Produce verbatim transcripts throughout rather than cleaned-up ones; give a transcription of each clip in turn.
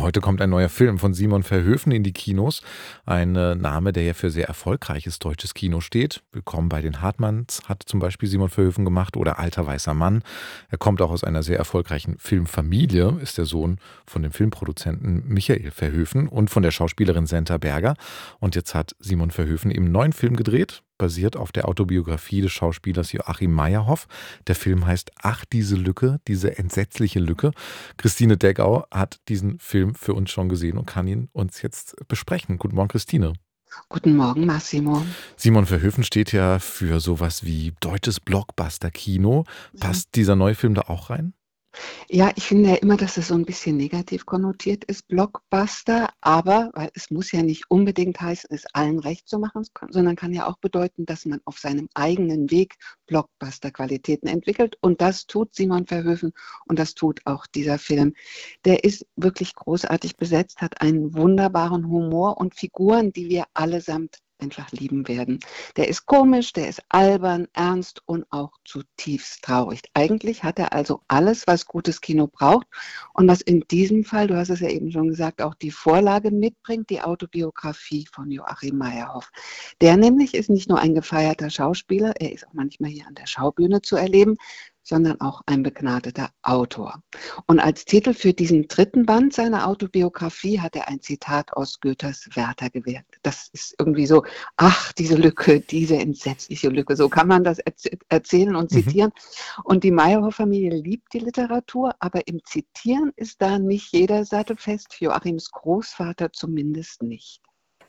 Heute kommt ein neuer Film von Simon Verhoeven in die Kinos. Ein äh, Name, der ja für sehr erfolgreiches deutsches Kino steht. Willkommen bei den Hartmanns hat zum Beispiel Simon Verhoeven gemacht oder Alter weißer Mann. Er kommt auch aus einer sehr erfolgreichen Filmfamilie, ist der Sohn von dem Filmproduzenten Michael Verhoeven und von der Schauspielerin Senta Berger. Und jetzt hat Simon Verhoeven eben einen neuen Film gedreht, basiert auf der Autobiografie des Schauspielers Joachim Meyerhoff. Der Film heißt Ach, diese Lücke, diese entsetzliche Lücke. Christine Deckau hat diesen Film für uns schon gesehen und kann ihn uns jetzt besprechen. Guten Morgen, Christine. Guten Morgen, Massimo. Simon Verhoeven steht ja für sowas wie deutsches Blockbuster-Kino. Passt dieser neue Film da auch rein? Ja, ich finde ja immer, dass es so ein bisschen negativ konnotiert ist, Blockbuster, aber, weil es muss ja nicht unbedingt heißen, es allen recht zu machen, sondern kann ja auch bedeuten, dass man auf seinem eigenen Weg Blockbuster-Qualitäten entwickelt und das tut Simon Verhoeven und das tut auch dieser Film. Der ist wirklich großartig besetzt, hat einen wunderbaren Humor und Figuren, die wir allesamt einfach lieben werden. Der ist komisch, der ist albern, ernst und auch zutiefst traurig. Eigentlich hat er also alles, was gutes Kino braucht und was in diesem Fall, du hast es ja eben schon gesagt, auch die Vorlage mitbringt, die Autobiografie von Joachim Meyerhoff. Der nämlich ist nicht nur ein gefeierter Schauspieler, er ist auch manchmal hier an der Schaubühne zu erleben, sondern auch ein begnadeter Autor. Und als Titel für diesen dritten Band seiner Autobiografie hat er ein Zitat aus Goethes Werther gewählt. Das ist irgendwie so, ach, diese Lücke, diese entsetzliche Lücke, so kann man das erz- erzählen und zitieren. Mhm. Und die Meyerhoff-Familie liebt die Literatur, aber im Zitieren ist da nicht jeder sattelfest, Joachims Großvater zumindest nicht.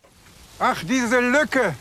Ach, diese Lücke!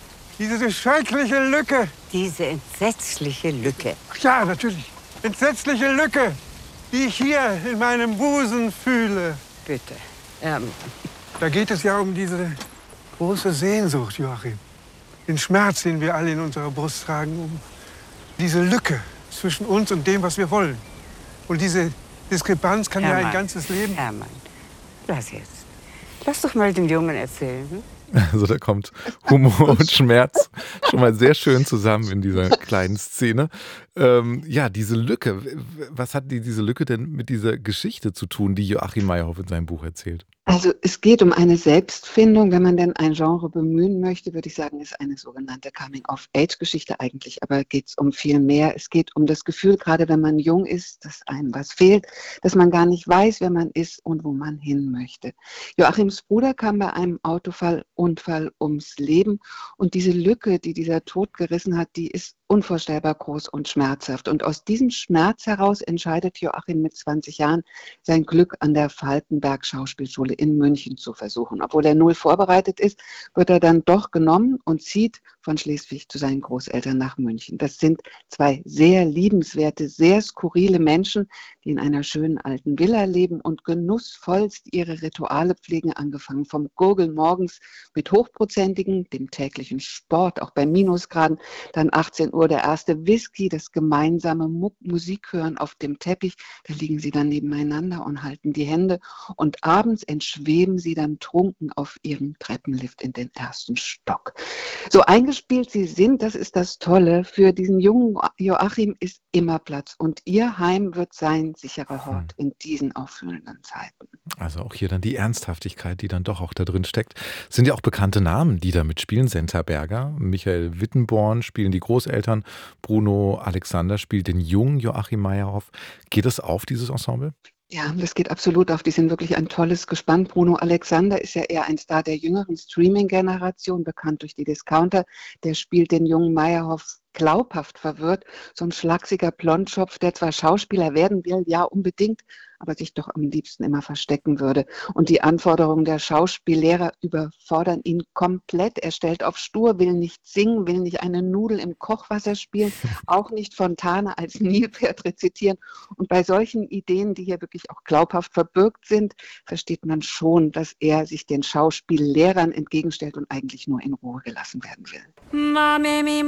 Diese schreckliche Lücke. Diese entsetzliche Lücke. Ach ja, natürlich. Entsetzliche Lücke, die ich hier in meinem Busen fühle. Bitte. Ähm. Da geht es ja um diese große Sehnsucht, Joachim. Den Schmerz, den wir alle in unserer Brust tragen. Um diese Lücke zwischen uns und dem, was wir wollen. Und diese Diskrepanz kann Hermann, ja ein ganzes Leben... Hermann, lass jetzt. Lass doch mal den Jungen erzählen. Hm? Also da kommt Humor und Schmerz schon mal sehr schön zusammen in dieser kleinen Szene. Ähm, ja, diese Lücke, was hat die, diese Lücke denn mit dieser Geschichte zu tun, die Joachim Meyerhoff in seinem Buch erzählt? Also es geht um eine Selbstfindung, wenn man denn ein Genre bemühen möchte, würde ich sagen, ist eine sogenannte Coming-of-Age-Geschichte eigentlich, aber geht es um viel mehr. Es geht um das Gefühl, gerade wenn man jung ist, dass einem was fehlt, dass man gar nicht weiß, wer man ist und wo man hin möchte. Joachims Bruder kam bei einem Autofall, Unfall ums Leben und diese Lücke, die dieser Tod gerissen hat, die ist unvorstellbar groß und schmerzhaft. Und aus diesem Schmerz heraus entscheidet Joachim mit zwanzig Jahren, sein Glück an der Falkenberg Schauspielschule in München zu versuchen. Obwohl er null vorbereitet ist, wird er dann doch genommen und zieht von Schleswig zu seinen Großeltern nach München. Das sind zwei sehr liebenswerte, sehr skurrile Menschen, die in einer schönen alten Villa leben und genussvollst ihre Rituale pflegen, angefangen vom Gurgeln morgens mit hochprozentigen, dem täglichen Sport, auch bei Minusgraden, dann achtzehn Uhr der erste Whisky, das gemeinsame Mu- Musik hören auf dem Teppich, da liegen sie dann nebeneinander und halten die Hände und abends entschweben sie dann trunken auf ihrem Treppenlift in den ersten Stock. So eingespielt sie sind, das ist das Tolle, für diesen jungen Joachim ist immer Platz und ihr Heim wird sein sicherer Hort in diesen auffühlenden Zeiten. Also auch hier dann die Ernsthaftigkeit, die dann doch auch da drin steckt. Es sind ja auch bekannte Namen, die da mitspielen. Senta Berger, Michael Wittenborn spielen die Großeltern, Bruno Alexander spielt den jungen Joachim Meyerhoff. Geht es auf, dieses Ensemble? Ja, das geht absolut auf. Die sind wirklich ein tolles Gespann. Bruno Alexander ist ja eher ein Star der jüngeren Streaming-Generation, bekannt durch die Discounter. Der spielt den jungen Meyerhoff glaubhaft verwirrt. So ein schlachsiger Blondschopf, der zwar Schauspieler werden will, ja unbedingt, aber sich doch am liebsten immer verstecken würde. Und die Anforderungen der Schauspiellehrer überfordern ihn komplett. Er stellt auf stur, will nicht singen, will nicht eine Nudel im Kochwasser spielen, auch nicht Fontane als Nilpferd rezitieren. Und bei solchen Ideen, die hier wirklich auch glaubhaft verbürgt sind, versteht man schon, dass er sich den Schauspiellehrern entgegenstellt und eigentlich nur in Ruhe gelassen werden will. Mami, mi,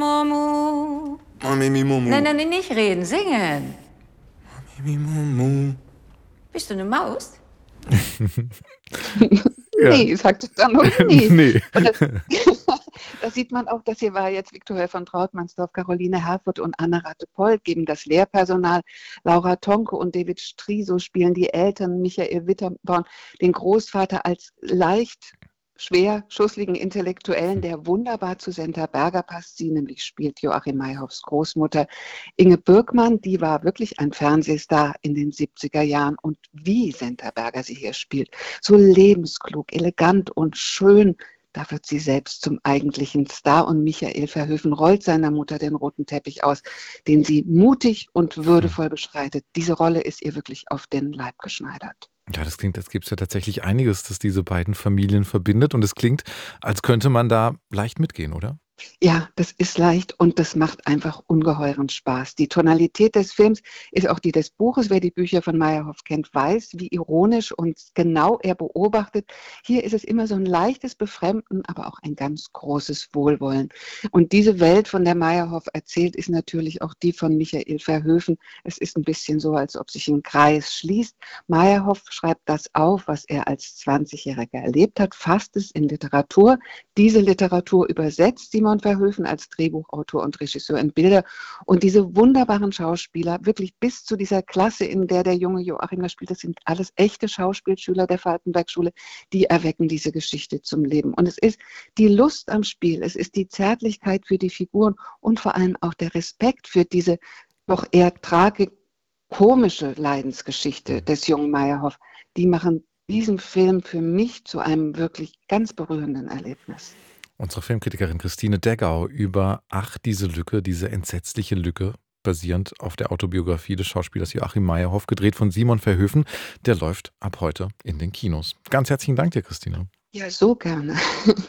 Momu. Mami, mi, Momu. Nein, nein, nicht reden, singen. Mami, mi, Momu. Bist du eine Maus? Ja. Nee, sagt es dann noch nie. Nee. Das, Da sieht man auch, das hier war jetzt Viktoria von Trautmannsdorf, Caroline Herfurth und Anna Ratte-Pold geben das Lehrpersonal. Laura Tonke und David Striso spielen die Eltern, Michael Witterborn den Großvater als leicht schwer schussligen Intellektuellen, der wunderbar zu Senta Berger passt. Sie nämlich spielt Joachim Meyerhoffs Großmutter. Inge Birkmann, die war wirklich ein Fernsehstar in den siebziger Jahren. Und wie Senta Berger sie hier spielt, so lebensklug, elegant und schön, da wird sie selbst zum eigentlichen Star. Und Michael Verhoeven rollt seiner Mutter den roten Teppich aus, den sie mutig und würdevoll beschreitet. Diese Rolle ist ihr wirklich auf den Leib geschneidert. Ja, das klingt, als gibt es ja tatsächlich einiges, das diese beiden Familien verbindet. Und es klingt, als könnte man da leicht mitgehen, oder? Ja, das ist leicht und das macht einfach ungeheuren Spaß. Die Tonalität des Films ist auch die des Buches. Wer die Bücher von Meyerhoff kennt, weiß, wie ironisch und genau er beobachtet. Hier ist es immer so ein leichtes Befremden, aber auch ein ganz großes Wohlwollen. Und diese Welt, von der Meyerhoff erzählt, ist natürlich auch die von Michael Verhoeven. Es ist ein bisschen so, als ob sich ein Kreis schließt. Meyerhoff schreibt das auf, was er als zwanzigjähriger erlebt hat, fasst es in Literatur. Diese Literatur übersetzt Simon Verhoeven als Drehbuchautor und Regisseur in Bilder. Und diese wunderbaren Schauspieler, wirklich bis zu dieser Klasse, in der der junge Joachim da spielt, das sind alles echte Schauspielschüler der Falkenberg-Schule, die erwecken diese Geschichte zum Leben. Und es ist die Lust am Spiel, es ist die Zärtlichkeit für die Figuren und vor allem auch der Respekt für diese doch eher tragikomische Leidensgeschichte des jungen Meyerhoff. Die machen diesen Film für mich zu einem wirklich ganz berührenden Erlebnis. Unsere Filmkritikerin Christine Deggau über Ach, diese Lücke, diese entsetzliche Lücke, basierend auf der Autobiografie des Schauspielers Joachim Meyerhoff, gedreht von Simon Verhoeven. Der läuft ab heute in den Kinos. Ganz herzlichen Dank dir, Christine. Ja, so gerne.